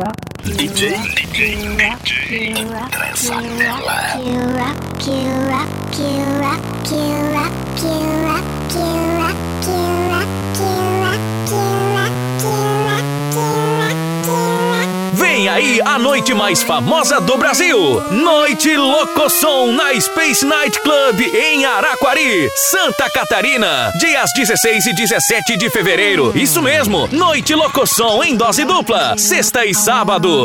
DJ André Zanella. Vem aí a noite mais famosa do Brasil. Noite Locosom na Space Night Club em Araquari, Santa Catarina. Dias 16 e 17 de fevereiro. Isso mesmo, Noite Locosom em dose dupla. Sexta e sábado.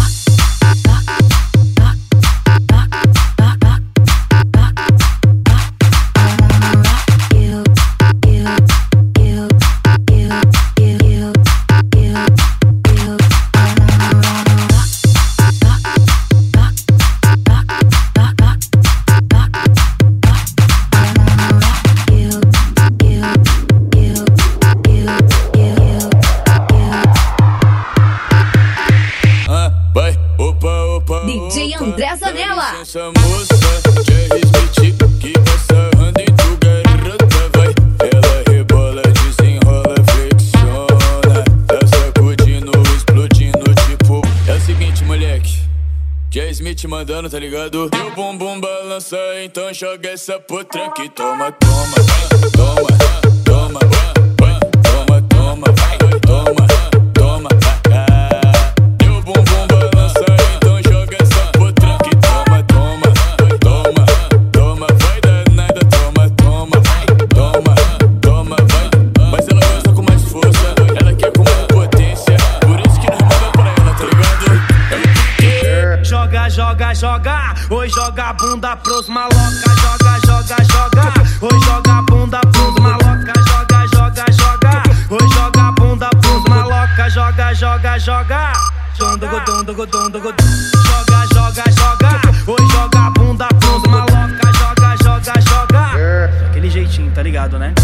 DJ André Zanella. Essa moça, Jerry Smith, que passa anda em tu garota, vai. Ela rebola, desenrola, flexiona. Tá sacudindo, explodindo, tipo. É o seguinte, moleque. Jerry Smith mandando, tá ligado? E o bumbum balança, então joga essa potranca. Toma, toma, toma, toma, toma, toma, vai, toma, toma. E o bumbum balança, então joga essa potranca. Toma, toma, toma, toma, vai danada. Toma, toma, toma, toma, vai. Mas ela gosta com mais força, ela quer com mais potência. Por isso que nós manda pra ela, tá ligado? Joga, joga, joga, oi, joga a bunda pros maloca. Joga, joga, joga, oi, joga a bunda pros maloca. Joga, joga, joga, oi, joga a bunda pros maloca. Joga, joga, joga, joga, joga, joga, oi, joga a bunda pros maloca. Joga, joga, joga, aquele jeitinho, tá ligado, né?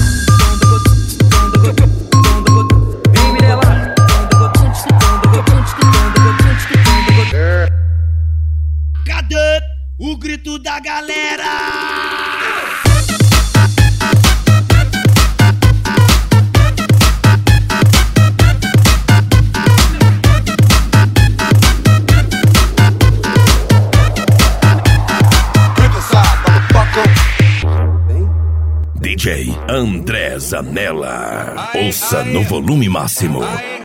Vem, Mirella. Cadê o grito da galera? DJ André Zanella. Ouça no volume máximo.